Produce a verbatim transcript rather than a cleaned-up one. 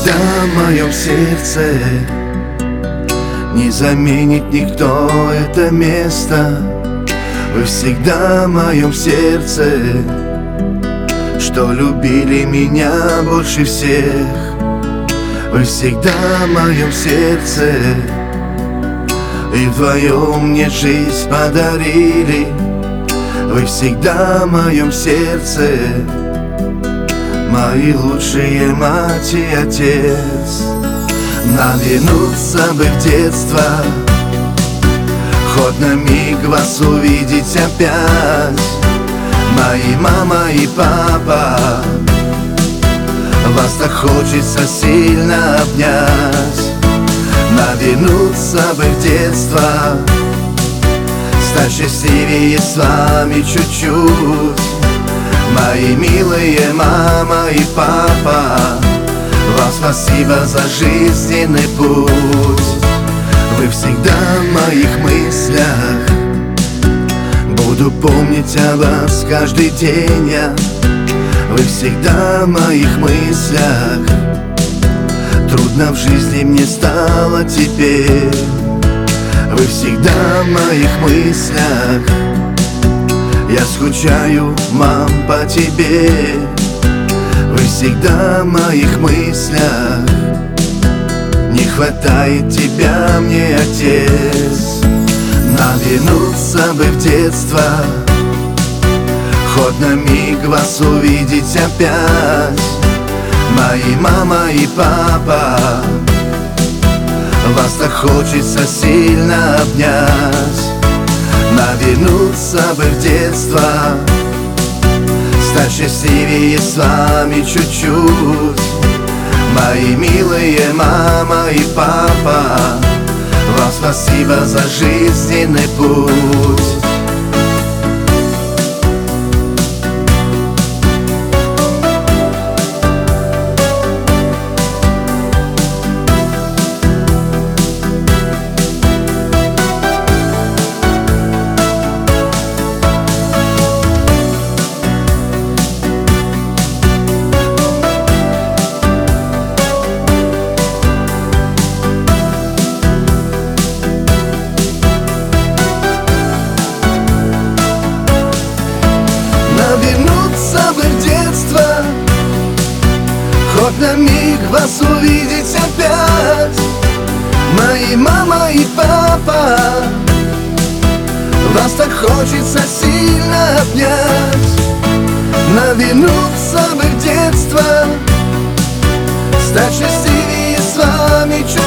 всегда в моем сердце. Не заменит никто это место. Вы всегда в моем сердце, что любили меня больше всех. Вы всегда в моем сердце, и вдвоем мне жизнь подарили. Вы всегда в моем сердце, мои лучшие мать и отец. Нам вернуться бы в детство, хоть на миг вас увидеть опять. Мои мама и папа, вас так хочется сильно обнять. Нам вернуться бы в детство, стать счастливее с вами чуть-чуть. Мои милые мама и папа, вам спасибо за жизненный путь. Вы всегда в моих мыслях, буду помнить о вас каждый день я. Вы всегда в моих мыслях, трудно в жизни мне стало теперь. Вы всегда в моих мыслях, я скучаю, мам, по тебе. Вы всегда в моих мыслях, не хватает тебя мне, отец. Нам вернуться бы в детство, хоть на миг вас увидеть опять. Мои мама и папа, вас так хочется сильно обнять. Нам вернуться бы в детство, стать счастливее с вами чуть-чуть. Мои милые мама и папа, вам спасибо за жизненный путь. Вернуться бы в детство, хоть на миг вас увидеть опять. Мои мама и папа, вас так хочется сильно обнять. Навернуться бы в детство, стать счастливее с вами чуть.